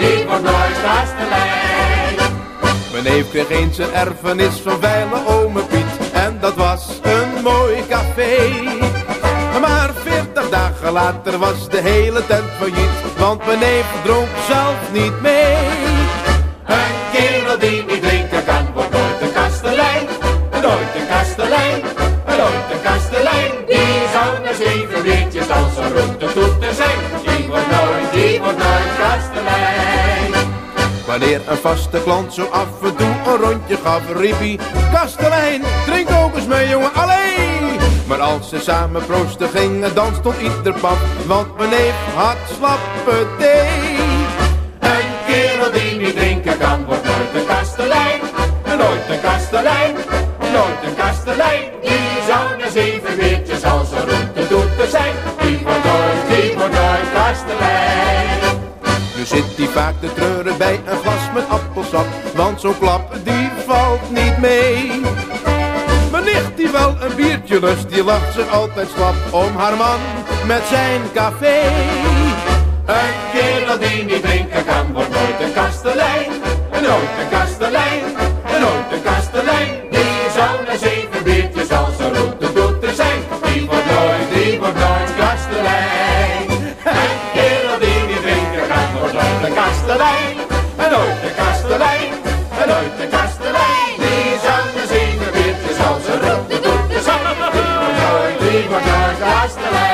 die wordt nooit kastelein. Mijn neef kreeg eens een erfenis van veile ome Piet. En dat was een mooi café. Maar 40 dagen later was de hele tent failliet. Want mijn neef dronk zelf niet mee. Een kerel die niet drinken kan, wordt nooit een kastelein. Nooit een kastelein, nooit een kastelein. Die zou na 7 weertjes als een roetetoeter zijn. Die wordt nooit kastelein. Wanneer een vaste klant zo af en toe een rondje gaf, riep hij: kastelein, drink ook eens mee, jongen, allee! Maar als ze samen proosten gingen, dan stond ieder pap, want mijn neef had slappe thee. Een kerel die niet drinken kan, wordt nooit een kastelein. Nooit een kastelein, nooit een kastelein. Die zou na 7 weertjes als een roetetoeter zijn. Die wordt nooit kastelein. Nu zit hij vaak te treuren bij een glas met appelsap, want zo'n klap die valt niet mee. Mijn nicht die wel een biertje lust, die lacht zich altijd slap om haar man met zijn café. Een kerel die niet drinken kan, wordt nooit een kastelein. Nooit een kastelein, nooit een kastelein. Die zou na 7 biertjes als een roetetoeter zijn. Die wordt nooit kastelein. Een kerel die niet drinken kan, wordt nooit een kastelein. Nooit een kastelein, nooit een kastelein. Die zou na 7 biertjes als een roetetoeter zijn. Die wordt nooit kastelein.